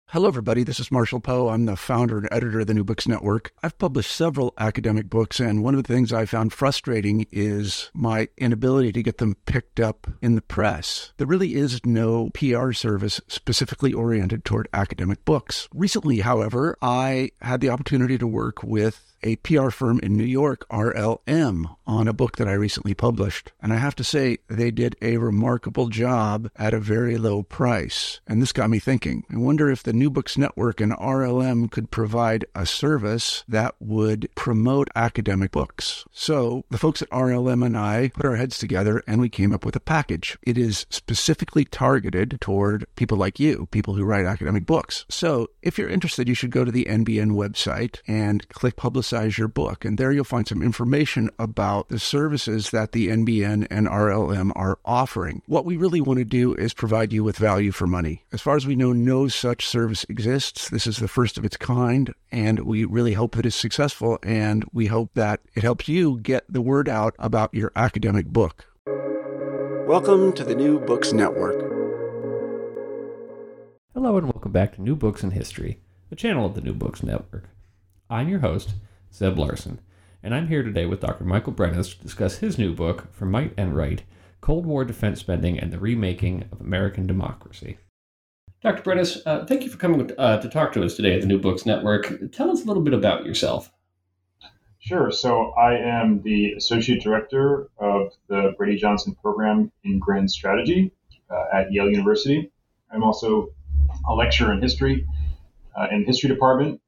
Hello, everybody. This is Marshall Poe. I'm the founder and editor of the New Books Network. I've published several academic books, and one of the things I found frustrating is my inability to get them picked up in the press. There really is no PR service specifically oriented toward academic books. Recently, however, I had the opportunity to work with a PR firm in New York, RLM, on a book that I recently published. And I have to say, they did a remarkable job at a very low price. And this got me thinking. I wonder if the New Books Network and RLM could provide a service that would promote academic books. So the folks at RLM and I put our heads together and we came up with a package. It is specifically targeted toward people like you, people who write academic books. So if you're interested, you should go to the NBN website and click Publicize Your Book. And there you'll find some information about the services that the NBN and RLM are offering. What we really want to do is provide you with value for money. As far as we know, no such service exists. This is the first of its kind, and we really hope that it's successful, and we hope that it helps you get the word out about your academic book. Welcome to the New Books Network. Hello and welcome back to New Books in History, a channel of the New Books Network. I'm your host, Zeb Larson, and I'm here today with Dr. Michael Brenes to discuss his new book, From Might and Right, Cold War Defense Spending and the Remaking of American Democracy. Dr. Brenes, thank you for coming to talk to us today at the New Books Network. Tell us a little bit about yourself. Sure. So I am the Associate Director of the Brady Johnson Program in Grand Strategy at Yale University. I'm also a lecturer in history in the History Department.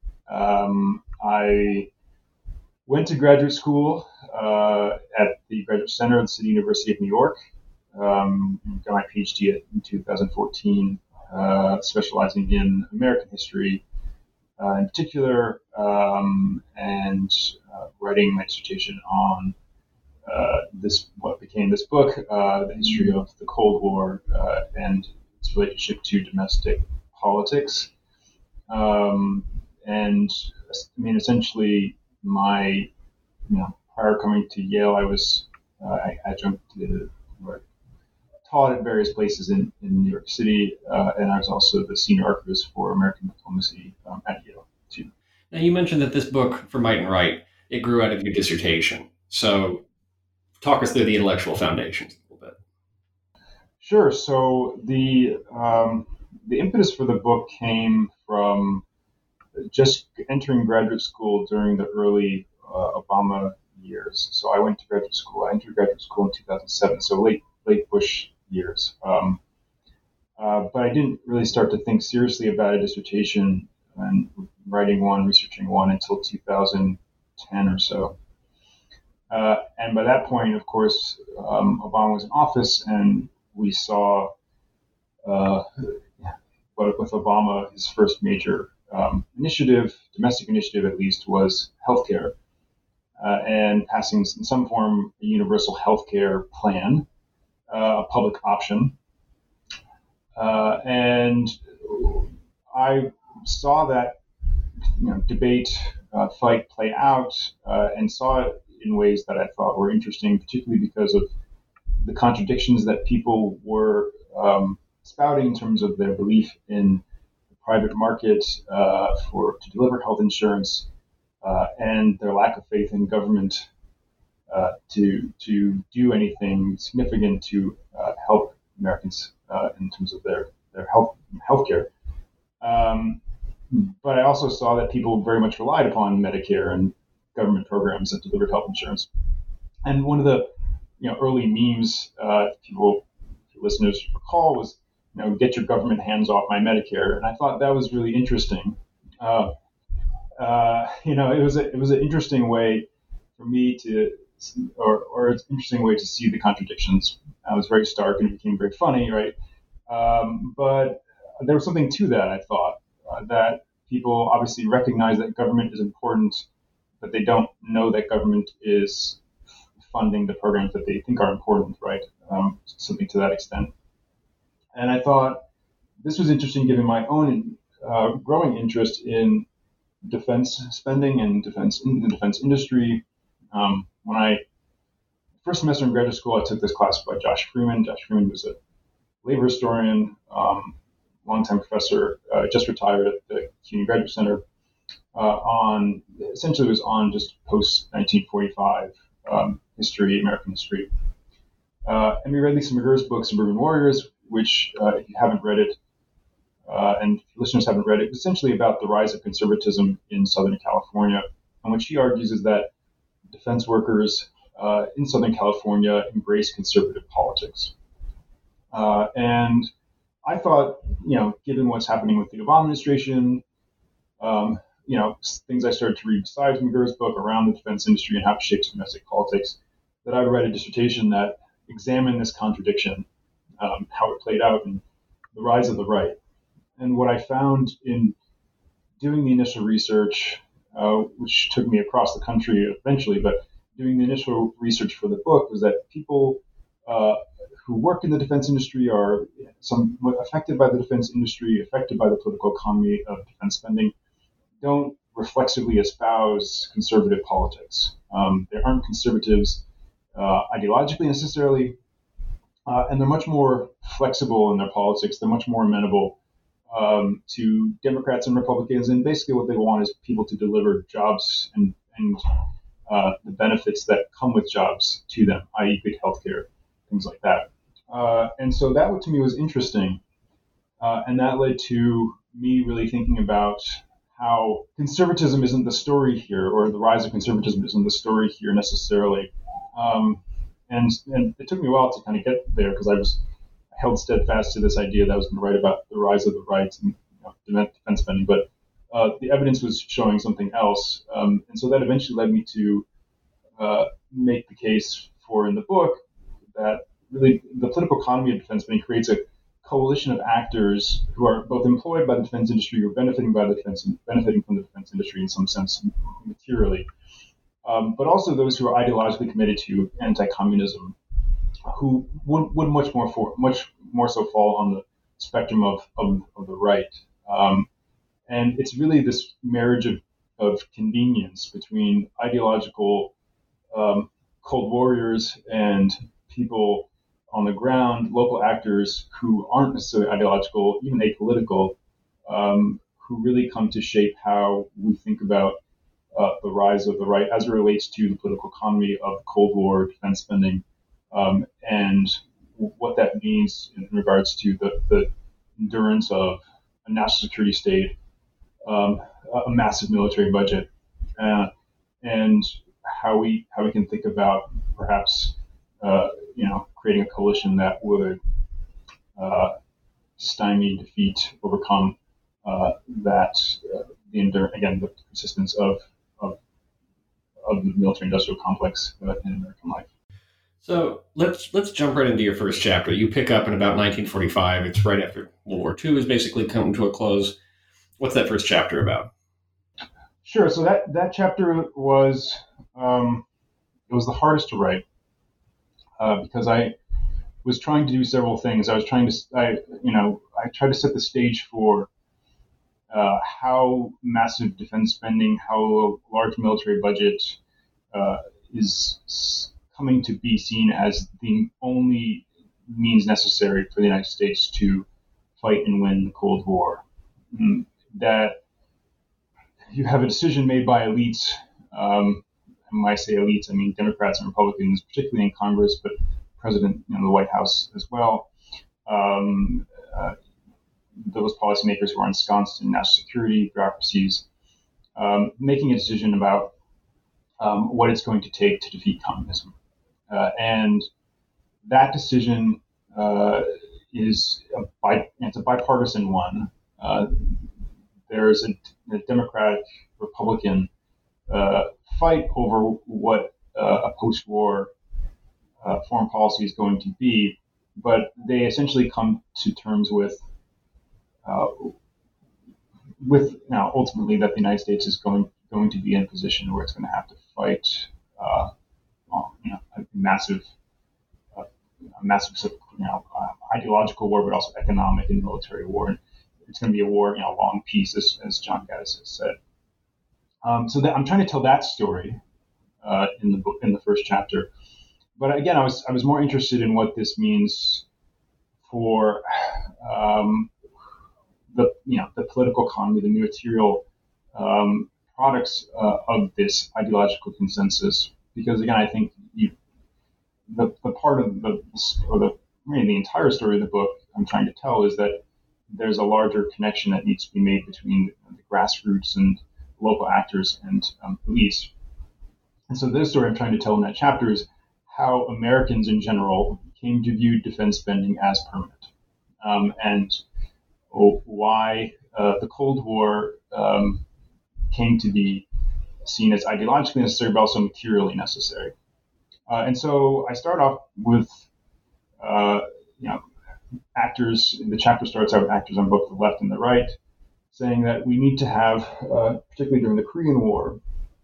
I went to graduate school at the Graduate Center of the City University of New York. Got my PhD in 2014, specializing in American history in particular, and writing my dissertation on what became this book, the history of the Cold War and its relationship to domestic politics. And I mean, essentially, prior coming to Yale, I was taught at various places in New York City, and I was also the senior archivist for American diplomacy at Yale too. Now, you mentioned that this book, From Might and Right, it grew out of your dissertation. So, talk us through the intellectual foundations a little bit. Sure. So the impetus for the book came from just entering graduate school during the early Obama years. So I went to graduate school. I entered graduate school in 2007, so late Bush years. But I didn't really start to think seriously about a dissertation and writing one, researching one until 2010 or so. And by that point, of course, Obama was in office, and we saw, with Obama, his first major initiative, domestic initiative at least, was healthcare, and passing in some form a universal healthcare plan, a public option. And I saw that debate, fight play out, and saw it in ways that I thought were interesting, particularly because of the contradictions that people were spouting in terms of their belief in the private market to deliver health insurance, and their lack of faith in government to do anything significant to help Americans in terms of their healthcare. But I also saw that people very much relied upon Medicare and government programs that delivered health insurance. And one of the early memes listeners recall was, get your government hands off my Medicare. And I thought that was really interesting. It was an interesting way for me to, or it's an interesting way to see the contradictions. I was very stark and it became very funny, right? But there was something to that, I thought, that people obviously recognize that government is important, but they don't know that government is funding the programs that they think are important, right? Something to that extent. And I thought this was interesting given my own growing interest in defense spending and in the defense industry. When I first semester in graduate school, I took this class by Josh Freeman. Josh Freeman was a labor historian, longtime professor, just retired at the CUNY Graduate Center, essentially was on just post 1945 history, American history. And we read Lisa McGirr's book, Suburban Warriors, which, if you haven't read it, and if listeners haven't read it, it's essentially about the rise of conservatism in Southern California. And what she argues is that defense workers in Southern California embrace conservative politics. And I thought, given what's happening with the Obama administration, things I started to read besides McGirr's book around the defense industry and how it shapes domestic politics, that I would write a dissertation that examined this contradiction, how it played out in the rise of the right. And what I found in doing the initial research, which took me across the country eventually, but doing the initial research for the book, was that people who work in the defense industry are somewhat affected by the defense industry, affected by the political economy of defense spending, don't reflexively espouse conservative politics. They aren't conservatives ideologically necessarily, and they're much more flexible in their politics. They're much more amenable to Democrats and Republicans, and basically what they want is people to deliver jobs and the benefits that come with jobs to them, i.e. good healthcare, things like that. And so that to me was interesting, and that led to me really thinking about how conservatism isn't the story here, or the rise of conservatism isn't the story here necessarily. And it took me a while to kind of get there, because I held steadfast to this idea that I was going to write about the rise of the right and defense spending, but the evidence was showing something else. And so that eventually led me to make the case for, in the book, that really the political economy of defense spending creates a coalition of actors who are both employed by the defense industry, or benefiting from the defense industry in some sense materially, but also those who are ideologically committed to anti-communism, who would much more so fall on the spectrum of the right. And it's really this marriage of convenience between ideological cold warriors and people on the ground, local actors who aren't necessarily ideological, even apolitical, who really come to shape how we think about the rise of the right as it relates to the political economy of Cold War defense spending, and what that means in regards to the endurance of a national security state, a massive military budget, and how we can think about perhaps creating a coalition that would stymie, defeat, overcome the persistence of the military-industrial complex in American life. So let's jump right into your first chapter. You pick up in about 1945. It's right after World War II is basically coming to a close. What's that first chapter about? Sure. So that chapter was it was the hardest to write because I was trying to do several things. I tried to set the stage for how massive defense spending, how large military budget is coming to be seen as the only means necessary for the United States to fight and win the Cold War. That you have a decision made by elites. And when I say elites, I mean Democrats and Republicans, particularly in Congress, but President, the White House as well. Those policymakers who are ensconced in national security bureaucracies, making a decision about what it's going to take to defeat communism. And that decision is it's a bipartisan one. There's a Democratic-Republican fight over what a post-war foreign policy is going to be, but they essentially come to terms with ultimately that the United States is going to be in a position where it's going to have to fight a massive ideological war, but also economic and military war. And it's going to be a war, long peace, as John Gaddis has said. So that I'm trying to tell that story in the book, in the first chapter. But again, I was more interested in what this means for the political economy, the material products of this ideological consensus. Because again, I think the part of the entire story of the book I'm trying to tell is that there's a larger connection that needs to be made between the grassroots and local actors and police. And so this story I'm trying to tell in that chapter is how Americans in general came to view defense spending as permanent, and why the Cold War came to be seen as ideologically necessary, but also materially necessary. And so I start off with, actors. The chapter starts out with actors on both the left and the right, saying that we need to have, particularly during the Korean War,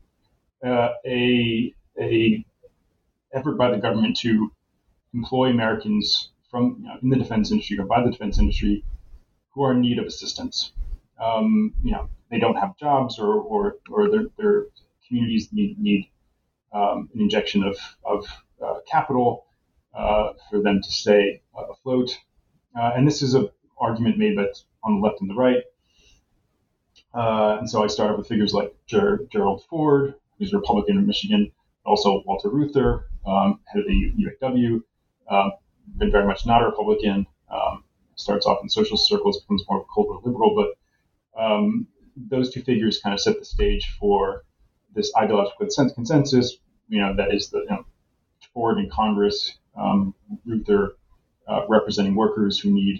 a effort by the government to employ Americans from in the defense industry or by the defense industry who are in need of assistance. They don't have jobs, or their communities need an injection of capital for them to stay afloat. And this is an argument made on the left and the right. And so I start with figures like Gerald Ford, who's a Republican in Michigan, also Walter Reuther, head of the UAW, been very much not a Republican, starts off in social circles, becomes more of a Cold War liberal, but those two figures kind of set the stage for this ideological consensus, that is Ford in Congress, Reuther representing workers who need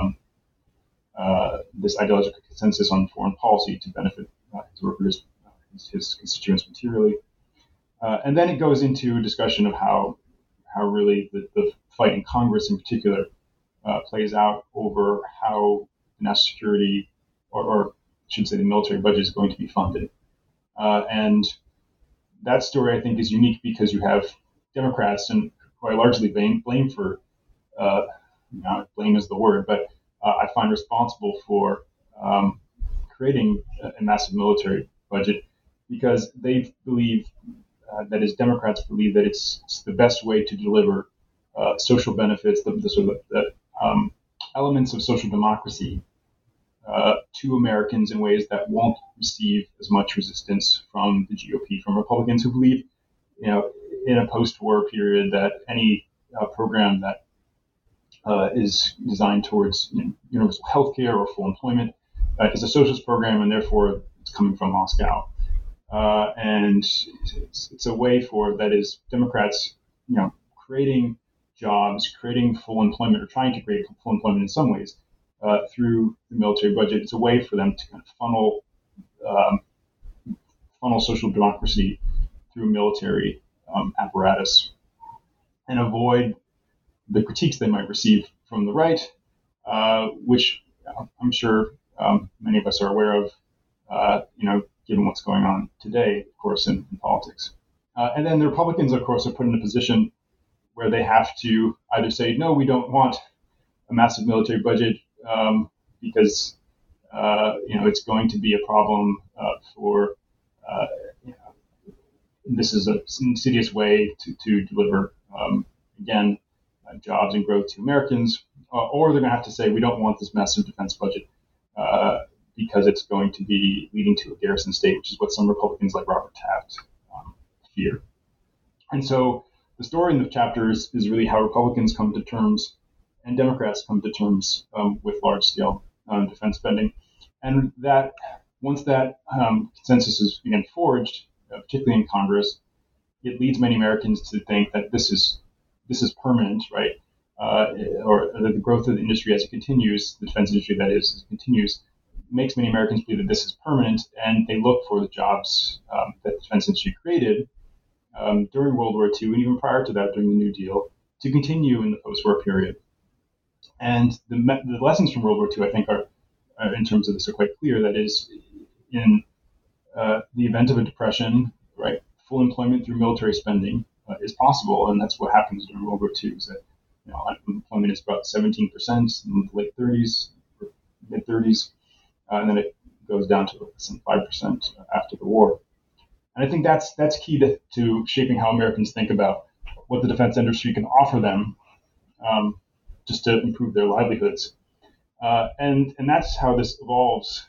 this ideological consensus on foreign policy to benefit his workers, his constituents materially. And then it goes into a discussion of how really the fight in Congress in particular plays out over how the national security, or I should say the military budget, is going to be funded. And that story, I think, is unique because you have Democrats, and who I largely blame for, blame is the word, but I find responsible for creating a massive military budget, because they believe, that is, Democrats believe that it's the best way to deliver social benefits, the elements of social democracy to Americans in ways that won't receive as much resistance from the GOP, from Republicans who believe, in a post-war period, that any program that is designed towards universal health care or full employment is a socialist program, and therefore it's coming from Moscow. And it's a way for, that is, Democrats, creating jobs, creating full employment, or trying to create full employment in some ways through the military budget. It's a way for them to kind of funnel social democracy through military apparatus and avoid the critiques they might receive from the right, which I'm sure many of us are aware of, given what's going on today, of course, in politics. And then the Republicans, of course, are put in a position where they have to either say, no, we don't want a massive military budget because, it's going to be a problem for, this is an insidious way to deliver, again, jobs and growth to Americans, or they're going to have to say, we don't want this massive defense budget because it's going to be leading to a garrison state, which is what some Republicans like Robert Taft fear. And so the story in the chapters is really how Republicans come to terms and Democrats come to terms with large-scale defense spending. And that once that consensus is again forged, particularly in Congress, it leads many Americans to think that this is permanent, right? Or that the growth of the industry as it continues, the defense industry that is, as it continues, makes many Americans believe that this is permanent, and they look for the jobs that the defense industry created during World War II, and even prior to that, during the New Deal, to continue in the post-war period. And the lessons from World War II, I think, are in terms of this, are quite clear. That is, in the event of a depression, right, full employment through military spending is possible, and that's what happens during World War II. Is that unemployment is about 17% in the late 30s, or mid 30s, and then it goes down to less than 5% after the war. And I think that's key to shaping how Americans think about what the defense industry can offer them, just to improve their livelihoods. And that's how this evolves,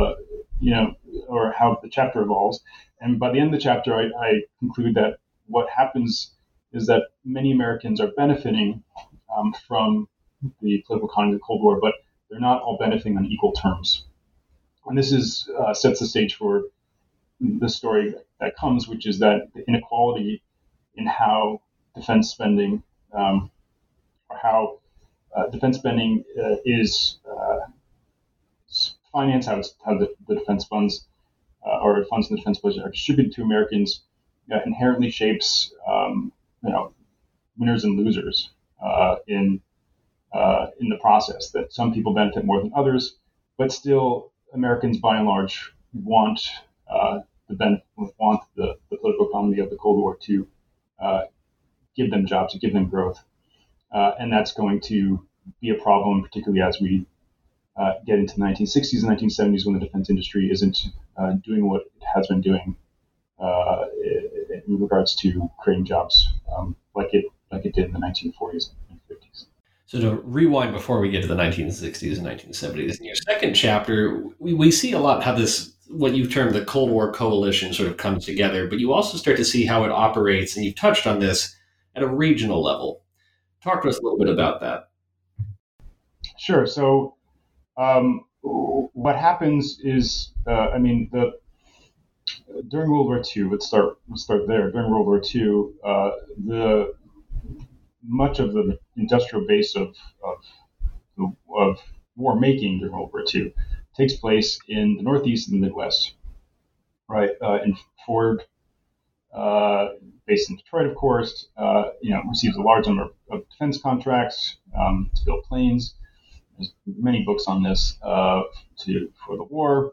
or how the chapter evolves. And by the end of the chapter, I conclude that what happens is that many Americans are benefiting from the political economy of the Cold War, but they're not all benefiting on equal terms. And this sets the stage for the story that comes, which is that the inequality in how defense spending, or how defense spending is financed, how the defense funds or funds in the defense budget are distributed to Americans, inherently shapes winners and losers in the process. That some people benefit more than others, but still Americans by and large want the political economy of the Cold War to give them jobs, to give them growth, and that's going to be a problem, particularly as we get into the 1960s and 1970s when the defense industry isn't doing what it has been doing in regards to creating jobs like it did in the 1940s and 50s. So to rewind before we get to the 1960s and 1970s, in your second chapter, we see a lot how this, what you've termed the Cold War coalition, sort of comes together, but you also start to see how it operates, and you've touched on this, at a regional level. Talk to us a little bit about that. Sure. So what happens is, during World War II, let's start there. During World War II, much of the industrial base of war making during World War II takes place in the Northeast and the Midwest, right? In Ford, based in Detroit, of course, receives a large number of defense contracts to build planes. There's many books on this for the war.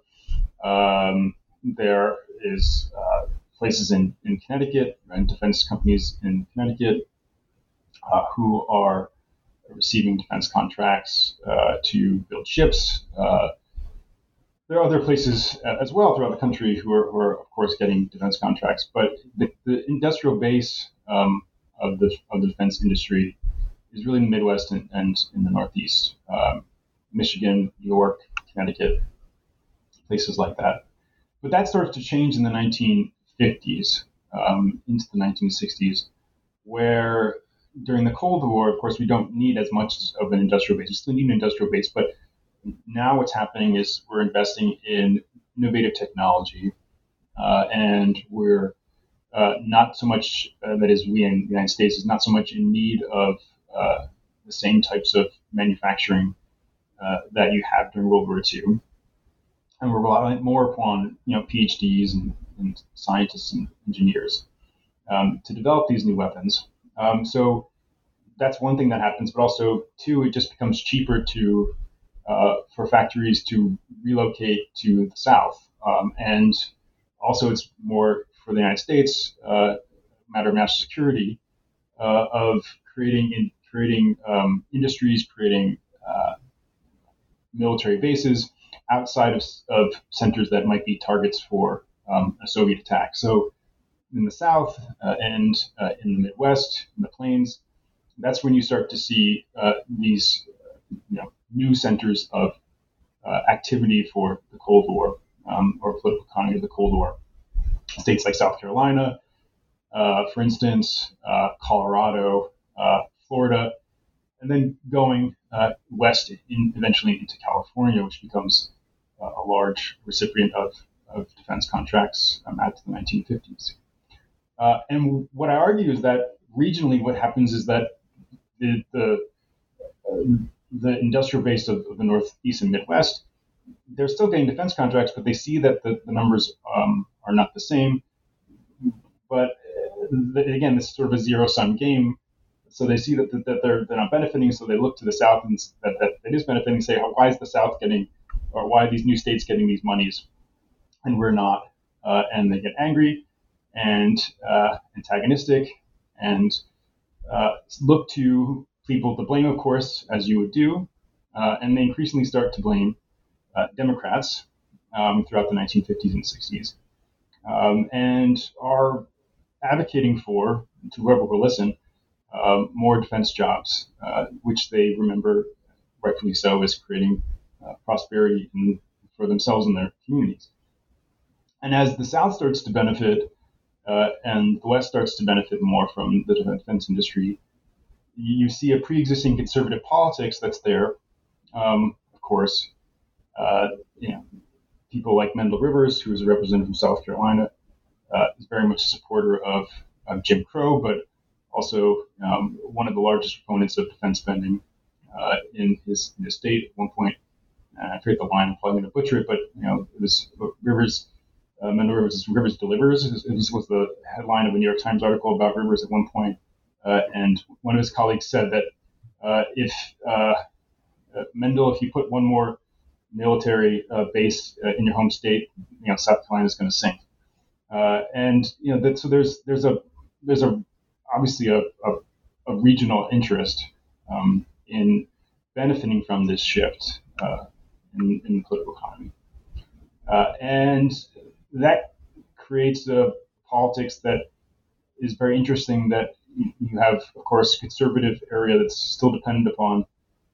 There is places in Connecticut and defense companies in Connecticut who are receiving defense contracts to build ships. There are other places as well throughout the country who are of course, getting defense contracts. But the industrial base of the defense industry is really in the Midwest and in the Northeast, Michigan, New York, Connecticut, places like that. But that starts to change in the 1950s into the 1960s, where during the Cold War, of course, we don't need as much of an industrial base. We still need an industrial base, but now what's happening is we're investing in innovative technology, and we're not so much, that is, we in the United States is not so much in need of the same types of manufacturing that you have during World War II. And we're relying more upon PhDs and scientists and engineers to develop these new weapons. So that's one thing that happens, but also two, it just becomes cheaper for factories to relocate to the South, and also it's more for the United States a matter of national security of creating industries, creating military bases outside of centers that might be targets for a Soviet attack. So in the South and in the Midwest, in the plains, that's when you start to see these new centers of activity for the Cold War or political economy of the Cold War. States like South Carolina, for instance, Colorado, Florida, and then going west eventually into California, which becomes a large recipient of defense contracts out to the 1950s. And what I argue is that regionally what happens is that the industrial base of the Northeast and Midwest, they're still getting defense contracts, but they see that the numbers are not the same. But again, this is sort of a zero-sum game. So they see that they're not benefiting, so they look to the South and that it is benefiting, and say, why is the South getting, or why are these new states getting these monies and we're not? And they get angry and antagonistic and look to people to blame, of course, as you would do, and they increasingly start to blame Democrats throughout the 1950s and 60s, and are advocating for, to whoever will listen, more defense jobs, which they remember rightfully so, as creating prosperity for themselves and their communities. And as the South starts to benefit and the West starts to benefit more from the defense industry, you see a pre-existing conservative politics that's there. Of course, people like Mendel Rivers, who is a representative from South Carolina, is very much a supporter of Jim Crow, but also one of the largest proponents of defense spending in his state. At one point, I forget the line, I'm probably going to butcher it, but it was Rivers. Mendel Rivers' Rivers Delivers. This was the headline of a New York Times article about Rivers at one point. And one of his colleagues said that if Mendel, if you put one more military base in your home state, South Carolina is going to sink. So there's obviously a regional interest in benefiting from this shift in the political economy, and that creates a politics that is very interesting. That you have, of course, conservative area that's still dependent upon,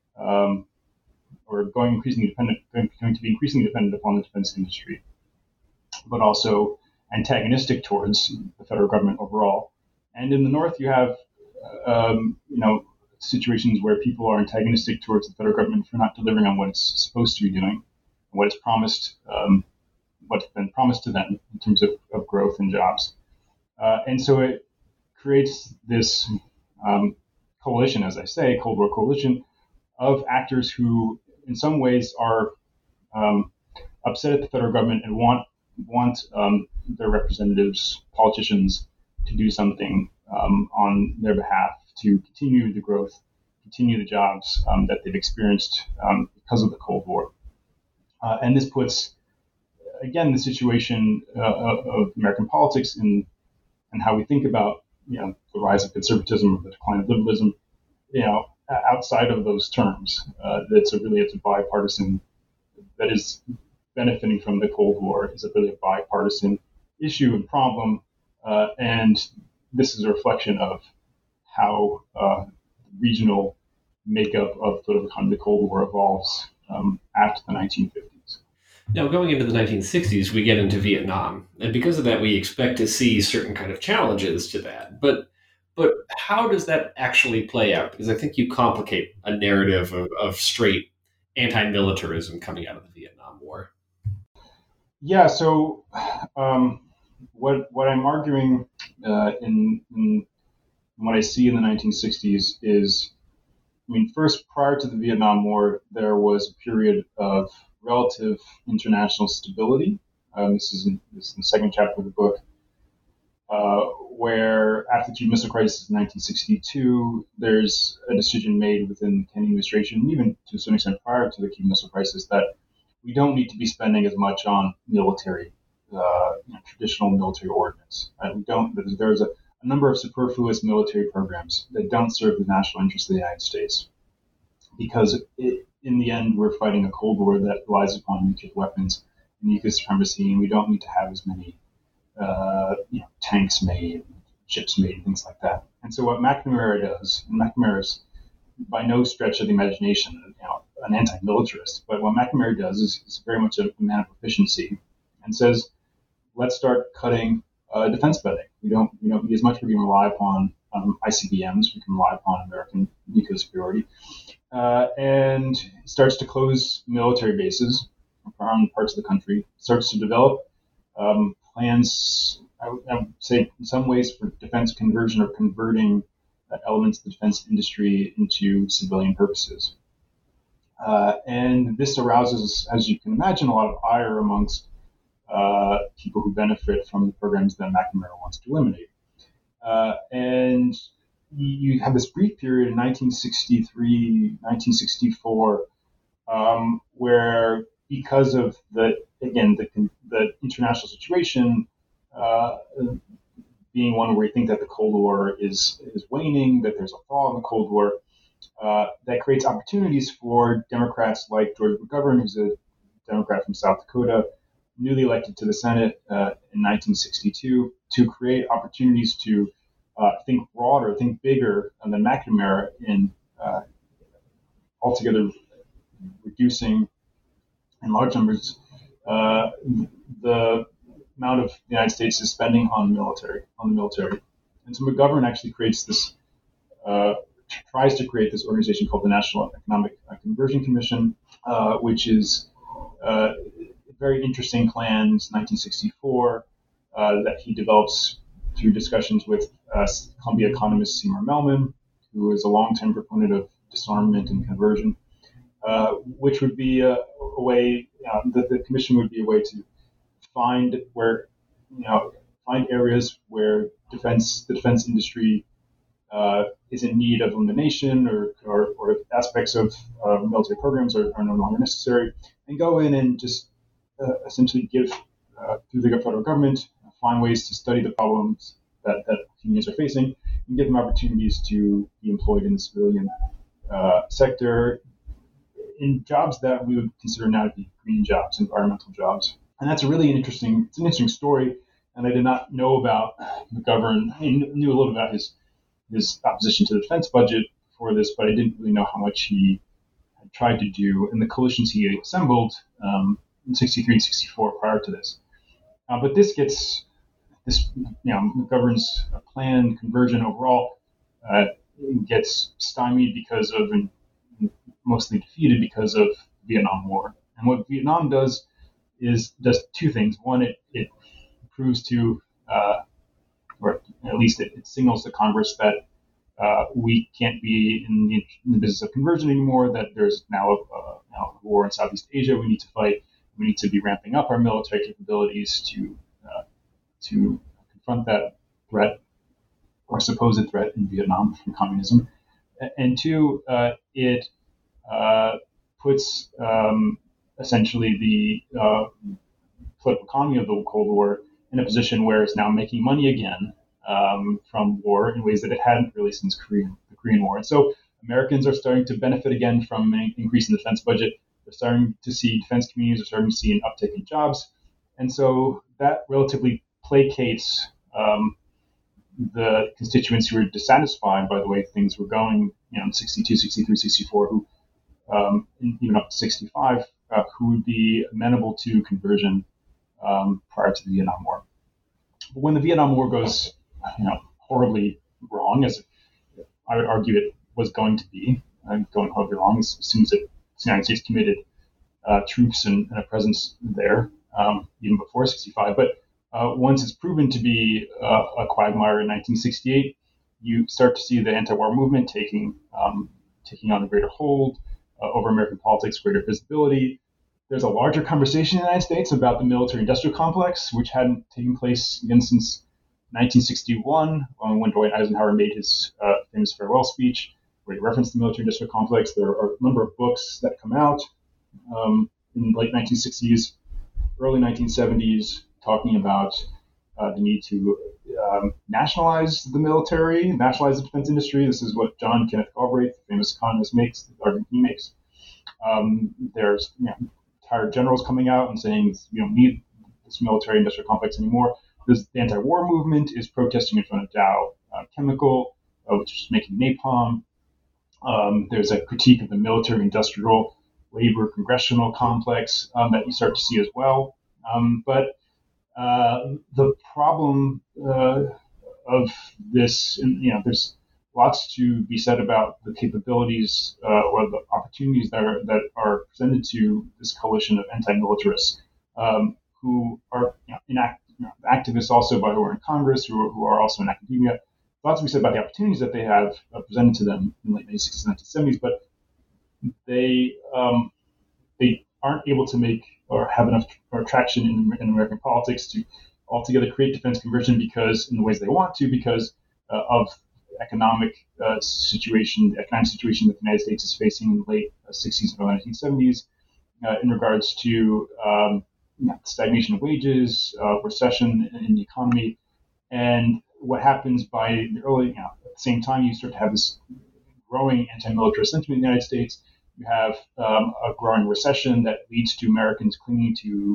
or going to be increasingly dependent upon the defense industry, but also antagonistic towards the federal government overall. And in the North, you have, situations where people are antagonistic towards the federal government for not delivering on what it's supposed to be doing, and what it's promised, what's been promised to them in terms of growth and jobs. And so it creates this coalition, as I say, Cold War coalition, of actors who, in some ways, are upset at the federal government and want their representatives, politicians, to do something on their behalf to continue the growth, continue the jobs that they've experienced because of the Cold War. And this puts, again, the situation of American politics and how we think about the rise of conservatism or the decline of liberalism, outside of those terms. It's a bipartisan, that is benefiting from the Cold War, is really a bipartisan issue and problem. And this is a reflection of how regional makeup of sort of the Cold War evolves after the 1950s. Now, going into the 1960s, we get into Vietnam, and because of that, we expect to see certain kind of challenges to that. But how does that actually play out? Because I think you complicate a narrative of straight anti-militarism coming out of the Vietnam War. Yeah. So what I'm arguing in what I see in the 1960s is, first, prior to the Vietnam War, there was a period of relative international stability. This is in the second chapter of the book, where after the Cuban Missile Crisis in 1962, there's a decision made within the Kennedy administration, even to a certain extent prior to the Cuban Missile Crisis, that we don't need to be spending as much on military, traditional military ordnance. We don't. There's a number of superfluous military programs that don't serve the national interest of the United States, because in the end, we're fighting a Cold War that relies upon nuclear weapons and nuclear supremacy, and we don't need to have as many tanks made, ships made, things like that. And so what McNamara does, and McNamara is by no stretch of the imagination an anti-militarist, but what McNamara does is very much a man of efficiency, and says, let's start cutting defense spending. We don't need as much. We can rely upon ICBMs. We can rely upon American nuclear superiority, and starts to close military bases around parts of the country. Starts to develop plans, I would say, in some ways, for defense conversion or converting elements of the defense industry into civilian purposes. And this arouses, as you can imagine, a lot of ire amongst people who benefit from the programs that McNamara wants to eliminate. And you have this brief period in 1963, 1964, where, because of the international situation being one where we think that the Cold War is waning, that there's a thaw in the Cold War, that creates opportunities for Democrats like George McGovern, who's a Democrat from South Dakota, newly elected to the Senate in 1962, to create opportunities to think broader, think bigger than McNamara in altogether reducing in large numbers the amount of the United States is spending on the military. And so McGovern actually creates this, tries to create this organization called the National Economic Conversion Commission, which is a very interesting plan, 1964, that he develops through discussions with Columbia economist Seymour Melman, who is a longtime proponent of disarmament and conversion, which would be a way, the commission would be a way to find areas where the defense industry is in need of elimination, or aspects of military programs are no longer necessary, and go in and just essentially give, through the federal government, find ways to study the problems that communities are facing, and give them opportunities to be employed in the civilian sector in jobs that we would consider now to be green jobs, environmental jobs. And that's it's an interesting story. And I did not know about McGovern. I knew a little about his opposition to the defense budget for this, but I didn't really know how much he had tried to do in the coalitions he assembled in 63 and 64 prior to this. But McGovern's plan conversion overall gets stymied and mostly defeated because of the Vietnam War. And what Vietnam does two things. One, it proves to, or at least it signals to Congress that we can't be in the business of conversion anymore, that there's now a war in Southeast Asia we need to fight. We need to be ramping up our military capabilities to confront that threat, or supposed threat, in Vietnam from communism. And two, it puts essentially the political economy of the Cold War in a position where it's now making money again from war in ways that it hadn't really since the Korean War. And so Americans are starting to benefit again from an increase in the defense budget. They're starting to see defense communities are starting to see an uptick in jobs. And so that relatively placates the constituents who were dissatisfied by the way things were going, in 62, 63, 64, who even up to 65, who would be amenable to conversion prior to the Vietnam War. But when the Vietnam War goes, horribly wrong, as I would argue it was going to be, going horribly wrong as soon as the United States committed troops and a presence there, even before 65. But once it's proven to be a quagmire in 1968, you start to see the anti-war movement taking on a greater hold over American politics, greater visibility. There's a larger conversation in the United States about the military-industrial complex, which hadn't taken place again since 1961, when Dwight Eisenhower made his famous farewell speech, where he referenced the military-industrial complex. There are a number of books that come out in the late 1960s, early 1970s, talking about the need to nationalize the military, nationalize the defense industry. This is what John Kenneth Galbraith, the famous economist, makes, the argument he makes. There's tired generals coming out and saying you don't need this military-industrial complex anymore. The anti-war movement is protesting in front of Dow Chemical, which is making napalm. There's a critique of the military-industrial labor congressional complex that you start to see as well. But the problem of this, there's lots to be said about the capabilities or the opportunities that are presented to this coalition of anti-militarists who are activists also, but who are in Congress, who are also in academia. Lots to be said about the opportunities that they have presented to them in the late 1960s and 1970s, but they aren't able to make or have enough traction in American politics to altogether create defense conversion in the ways they want to, because of the economic situation that the United States is facing in the late 60s and early 1970s in regards to stagnation of wages, recession in the economy. And what happens by the early, at the same time, you start to have this growing anti-military sentiment in the United States. You have a growing recession that leads to Americans clinging to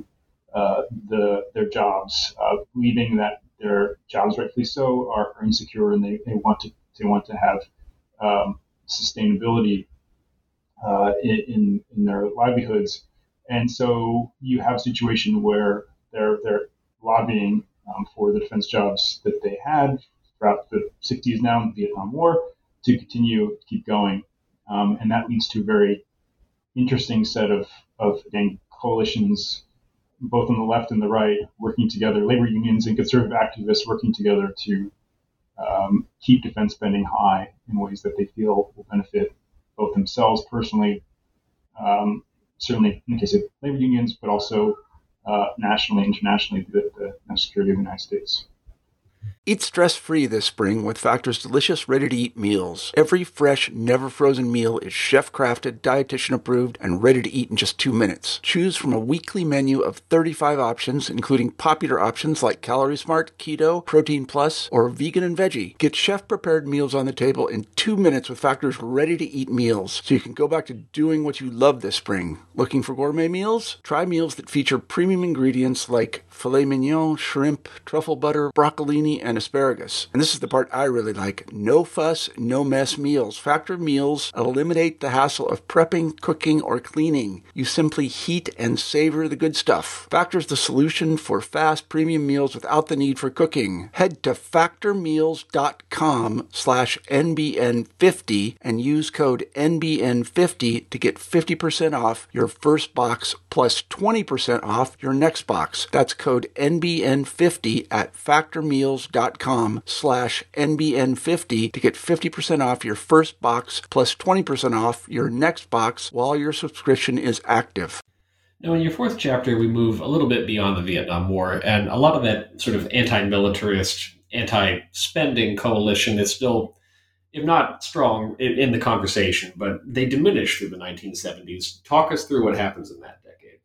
their jobs, believing that their jobs, rightfully so, are insecure, and they want to have sustainability in their livelihoods. And so you have a situation where they're lobbying for the defense jobs that they had throughout the 60s now in the Vietnam War to keep going. And that leads to a very interesting set of again, coalitions, both on the left and the right, working together, labor unions and conservative activists working together to keep defense spending high in ways that they feel will benefit both themselves personally, certainly in the case of labor unions, but also nationally, internationally, the national security of the United States. Eat stress-free this spring with Factor's delicious, ready-to-eat meals. Every fresh, never-frozen meal is chef-crafted, dietitian-approved, and ready to eat in just 2 minutes. Choose from a weekly menu of 35 options, including popular options like Calorie Smart, Keto, Protein Plus, or Vegan and Veggie. Get chef-prepared meals on the table in 2 minutes with Factor's ready-to-eat meals, so you can go back to doing what you love this spring. Looking for gourmet meals? Try meals that feature premium ingredients like filet mignon, shrimp, truffle butter, broccolini, and asparagus. And this is the part I really like. No fuss, no mess meals. Factor meals eliminate the hassle of prepping, cooking, or cleaning. You simply heat and savor the good stuff. Factor's the solution for fast premium meals without the need for cooking. Head to factormeals.com/NBN50 and use code NBN50 to get 50% off your first box plus 20% off your next box. That's code NBN50 at factormeals.com/NBN50 to get 50% off your first box plus 20% off your next box while your subscription is active. Now, in your fourth chapter, we move a little bit beyond the Vietnam War, and a lot of that sort of anti-militarist, anti-spending coalition is still, if not strong, in the conversation, but they diminish through the 1970s. Talk us through what happens in that decade.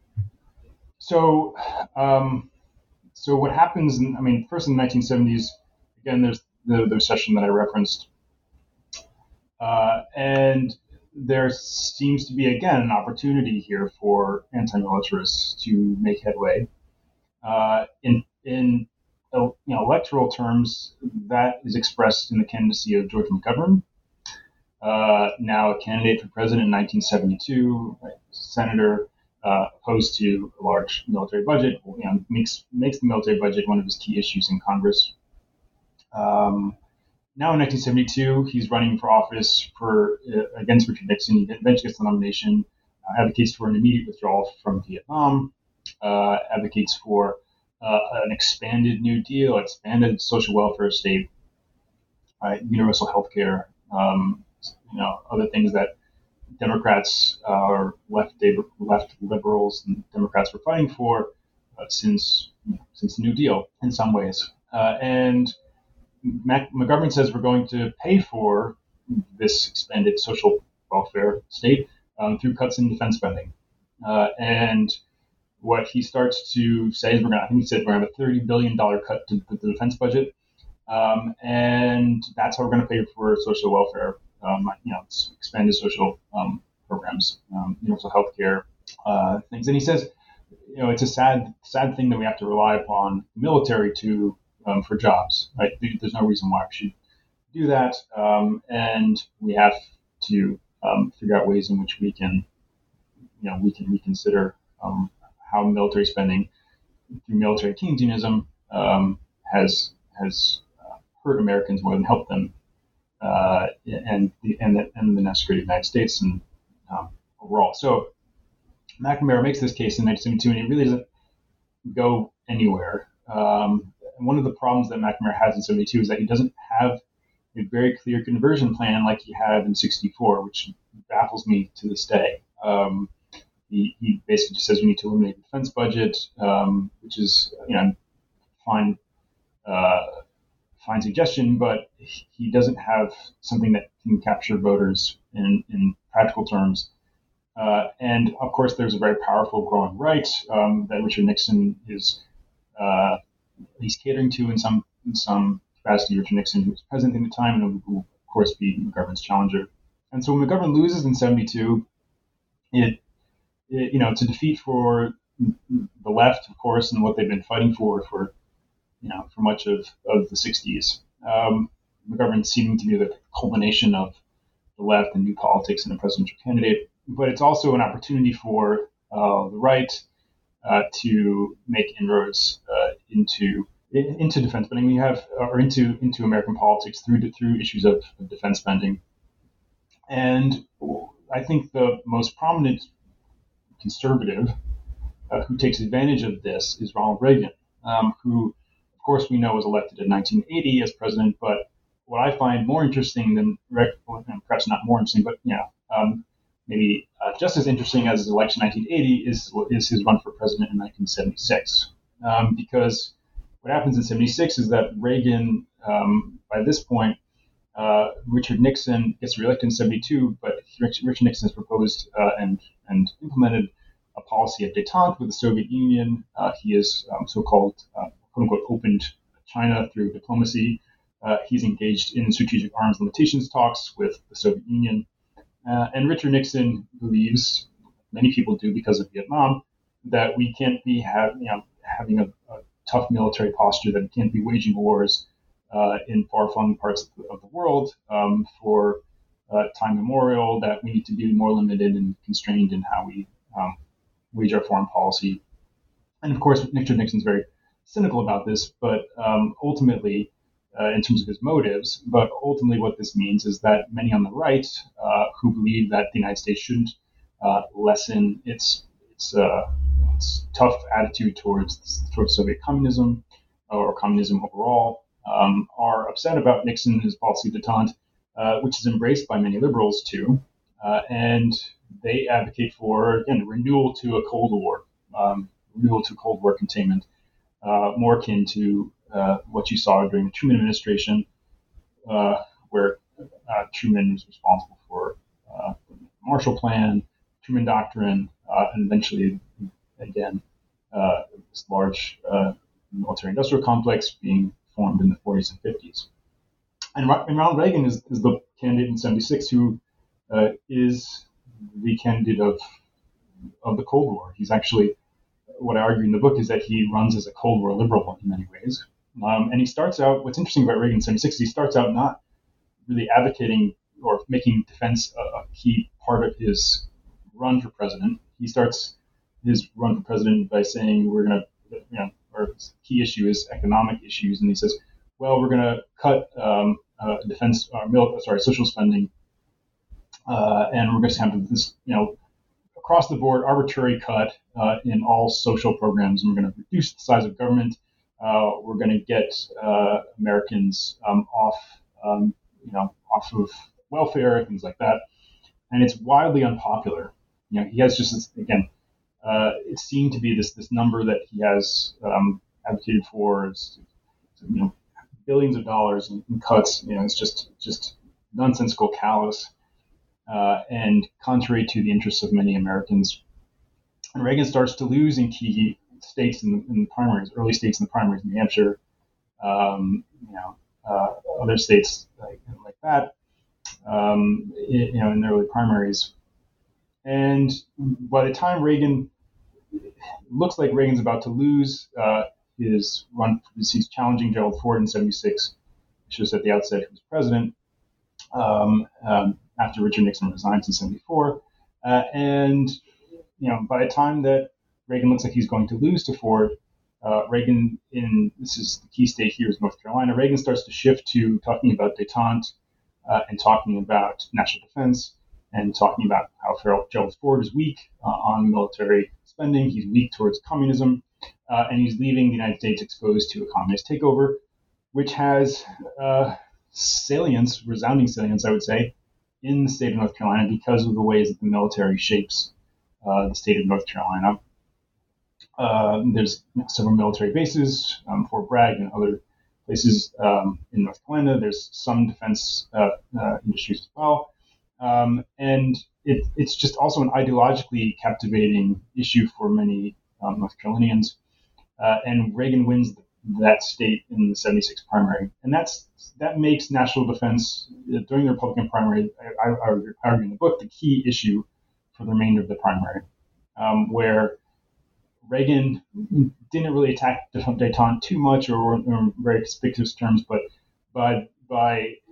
So what happens, first in the 1970s, again, there's the recession that I referenced. And there seems to be, again, an opportunity here for anti-militarists to make headway. In electoral terms, that is expressed in the candidacy of George McGovern, now a candidate for president in 1972, senator, opposed to a large military budget, makes the military budget one of his key issues in Congress. Now in 1972, he's running for office against Richard Nixon. He eventually gets the nomination, advocates for an immediate withdrawal from Vietnam, advocates for an expanded New Deal, expanded social welfare state, universal health care, other things that Democrats or left liberals and Democrats were fighting for since the New Deal in some ways. And McGovern says we're going to pay for this expanded social welfare state through cuts in defense spending. And what he starts to say is we're going to have a $30 billion cut to the defense budget. And that's how we're going to pay for social welfare, expanded social programs, universal health care things. And he says, it's a sad thing that we have to rely upon the military for jobs. Right? There's no reason why we should do that, and we have to figure out ways in which we can reconsider how military spending through military Keynesianism has hurt Americans more than helped them, and the national security of the United States and overall. So McNamara makes this case in 1972, and it really doesn't go anywhere. And one of the problems that McNamara has in 72 is that he doesn't have a very clear conversion plan like he had in 64, which baffles me to this day. He basically just says we need to eliminate the defense budget, which is fine suggestion, but he doesn't have something that can capture voters in practical terms. And of course, there's a very powerful growing right that Richard Nixon is he's catering to in some capacity. Richard Nixon, who was president at the time, and who will, of course, be McGovern's challenger. And so when McGovern loses in 72, it's a defeat for the left, of course, and what they've been fighting for much of the 60s. McGovern seeming to be the culmination of the left and new politics and a presidential candidate. But it's also an opportunity for the right to make inroads into defense spending. We have or into American politics through issues of defense spending. And I think the most prominent conservative who takes advantage of this is Ronald Reagan, who, of course, we know was elected in 1980 as president. But what I find more interesting than, perhaps not more interesting, but maybe just as interesting as his election in 1980 is his run for president in 1976. Because what happens in 76 is that Reagan, by this point, Richard Nixon gets reelected in 72, but Richard Nixon has proposed and implemented a policy of détente with the Soviet Union. He has so-called, quote-unquote, opened China through diplomacy. He's engaged in strategic arms limitations talks with the Soviet Union. And Richard Nixon believes, many people do because of Vietnam, that we can't be having a tough military posture, that we can't be waging wars in far-flung parts of the world for time immemorial, that we need to be more limited and constrained in how we wage our foreign policy. And of course, Richard Nixon's very cynical about this, but ultimately, in terms of his motives, but ultimately what this means is that many on the right who believe that the United States shouldn't lessen its tough attitude towards Soviet communism or communism overall are upset about Nixon and his policy of détente, which is embraced by many liberals too, and they advocate for, again, renewal to a Cold War, containment, more akin to what you saw during the Truman administration, where Truman was responsible for the Marshall Plan, Truman Doctrine, and eventually, again, this large military-industrial complex being formed in the 40s and 50s. And Ronald Reagan is the candidate in 76 who is the candidate of the Cold War. He's actually, what I argue in the book is that he runs as a Cold War liberal in many ways. And he starts out, what's interesting about Reagan in 76, he starts out not really advocating or making defense a key part of his run for president. He starts his run for president by saying we're going to, our key issue is economic issues. And he says, well, we're going to cut social spending. And we're going to have this, across the board arbitrary cut in all social programs. And we're going to reduce the size of government. We're going to get Americans off of welfare, things like that. And it's wildly unpopular. He has just this, again, it seemed to be this number that he has advocated for, is, billions of dollars in cuts. It's just nonsensical, callous, and contrary to the interests of many Americans. And Reagan starts to lose in key states in the primaries, early states in the primaries, New Hampshire, other states like that, in the early primaries. And by the time it looks like Reagan's about to lose his run, he's challenging Gerald Ford in 76, just at the outset, who was president, after Richard Nixon resigns in 74. And by the time that Reagan looks like he's going to lose to Ford, Reagan, this is the key state here, is North Carolina, Reagan starts to shift to talking about détente and talking about national defense and talking about how Gerald Ford is weak on military spending. He's weak towards communism, and he's leaving the United States exposed to a communist takeover, which has resounding salience, I would say, in the state of North Carolina because of the ways that the military shapes the state of North Carolina. There's several military bases, Fort Bragg and other places in North Carolina. There's some defense industries as well. And it's just also an ideologically captivating issue for many North Carolinians. And Reagan wins that state in the 76 primary. And that makes national defense, during the Republican primary, I argue in the book, the key issue for the remainder of the primary, where Reagan didn't really attack détente too much or in very conspicuous terms, but by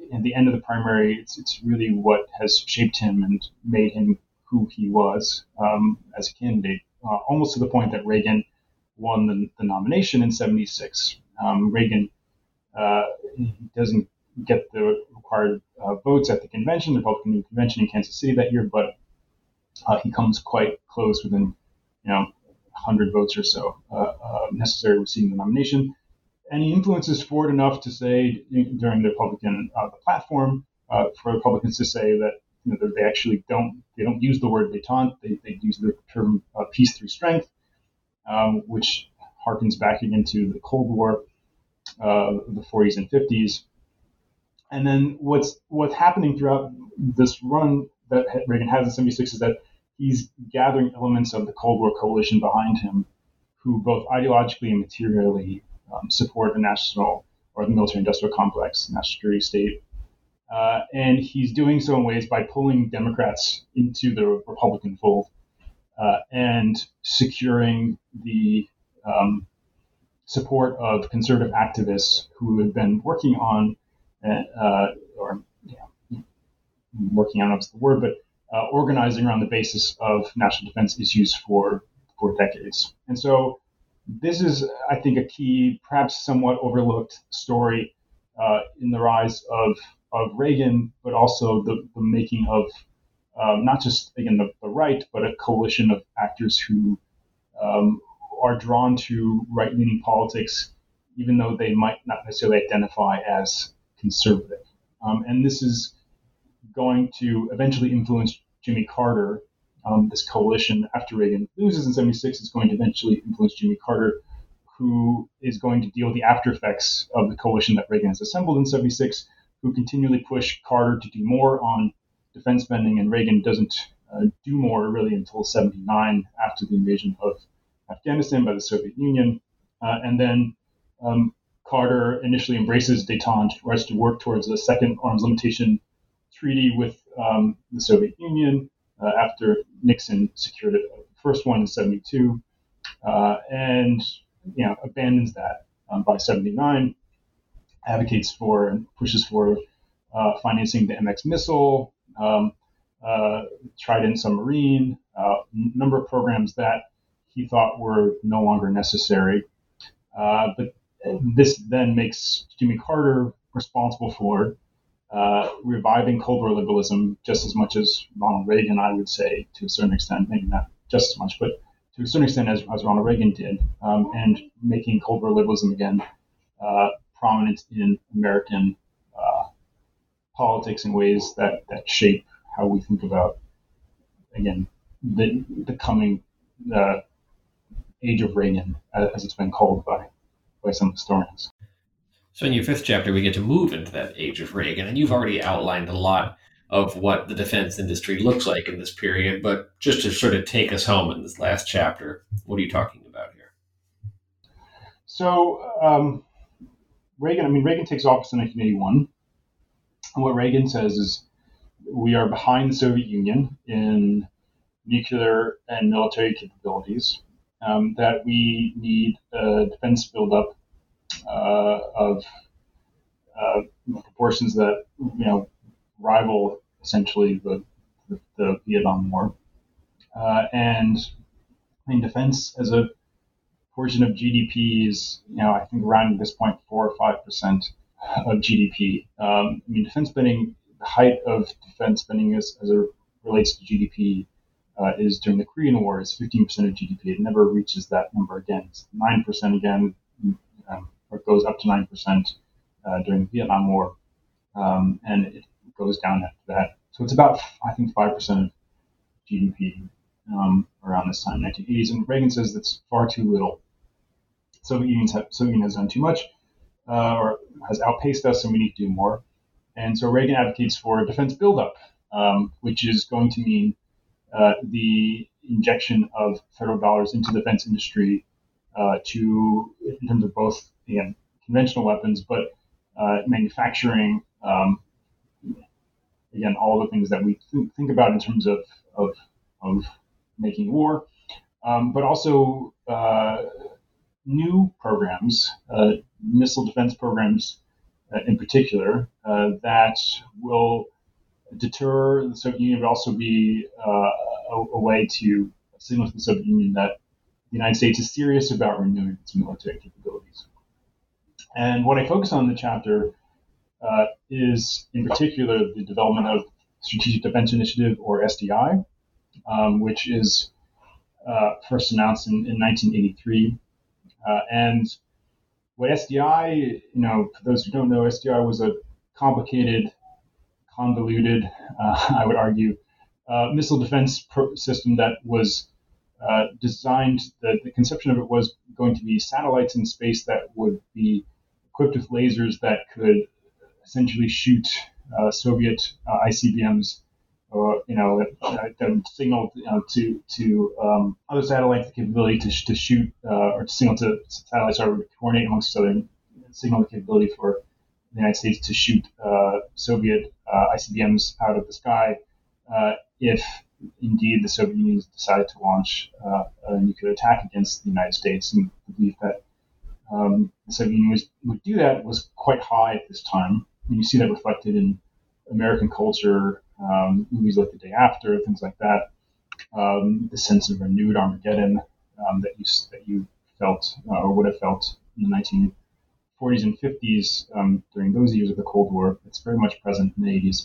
in the end of the primary, it's really what has shaped him and made him who he was as a candidate, almost to the point that Reagan won the nomination in '76. Reagan doesn't get the required votes at the convention, the Republican convention in Kansas City that year, but he comes quite close, within 100 votes or so necessary to receiving the nomination. And he influences Ford enough to say during the Republican platform for Republicans to say that they actually don't use the word détente. They use the term peace through strength, which harkens back again to the Cold War, the 40s and 50s. And then what's happening throughout this run that Reagan has in '76 is that he's gathering elements of the Cold War coalition behind him, who both ideologically and materially support the national or the military-industrial complex, national security state. And he's doing so in ways by pulling Democrats into the Republican fold and securing the support of conservative activists who have been working on, working on is the word, but organizing around the basis of national defense issues for decades. And so this is, I think, a key, perhaps somewhat overlooked story in the rise of Reagan, but also the making of not just, again, the right, but a coalition of actors who are drawn to right-leaning politics, even though they might not necessarily identify as conservative. And this is going to eventually influence Jimmy Carter. This coalition, after Reagan loses in '76, is going to eventually influence Jimmy Carter, who is going to deal with the after effects of the coalition that Reagan has assembled in '76, who continually push Carter to do more on defense spending, and Reagan doesn't do more really until '79, after the invasion of Afghanistan by the Soviet Union. And then Carter initially embraces détente, tries to work towards a second arms limitation treaty with the Soviet Union after Nixon secured the first one in '72, and abandons that by '79. Advocates for and pushes for financing the MX missile, Trident submarine, number of programs that he thought were no longer necessary. But this then makes Jimmy Carter responsible for reviving Cold War liberalism just as much as Ronald Reagan, I would say, to a certain extent, maybe not just as much, but to a certain extent as Ronald Reagan did, and making Cold War liberalism again prominent in American politics in ways that shape how we think about, again, the coming age of Reagan, as it's been called by some historians. So in your fifth chapter, we get to move into that age of Reagan, and you've already outlined a lot of what the defense industry looks like in this period, but just to sort of take us home in this last chapter, what are you talking about here? So Reagan takes office in 1981, and what Reagan says is we are behind the Soviet Union in nuclear and military capabilities, that we need a defense buildup of proportions that rival essentially the Vietnam War, and defense as a portion of GDP is I think around this point 4 or 5% of GDP. Defense spending, the height of defense spending as it relates to GDP is during the Korean War is 15% of GDP. It never reaches that number again. It's 9% again. Or it goes up to 9% during the Vietnam War, and it goes down after that. So it's about, I think, 5% of GDP around this time, 1980s. And Reagan says that's far too little. Soviet Union has done too much, or has outpaced us, and we need to do more. And so Reagan advocates for a defense buildup, which is going to mean the injection of federal dollars into the defense industry in terms of both, again, conventional weapons, but manufacturing, again, all the things that we think about in terms of making war, but also new programs, missile defense programs in particular, that will deter the Soviet Union, but also be a way to signal to the Soviet Union that the United States is serious about renewing its military capabilities. And what I focus on in the chapter is, in particular, the development of Strategic Defense Initiative, or SDI, which is first announced in 1983. And what SDI, for those who don't know, SDI was a complicated, convoluted, I would argue, missile defense system that was designed. The conception of it was going to be satellites in space that would be equipped with lasers that could essentially shoot Soviet ICBMs, or that would signal to other satellites the capability to shoot, or to signal to satellites or coordinate amongst each other, and signal the capability for the United States to shoot Soviet ICBMs out of the sky if indeed the Soviet Union decided to launch a nuclear attack against the United States. And the belief that the Soviet Union would do that was quite high at this time. And you see that reflected in American culture, movies like The Day After, things like that. The sense of renewed Armageddon that you felt or would have felt in the 1940s and 50s during those years of the Cold War. It's very much present in the 80s.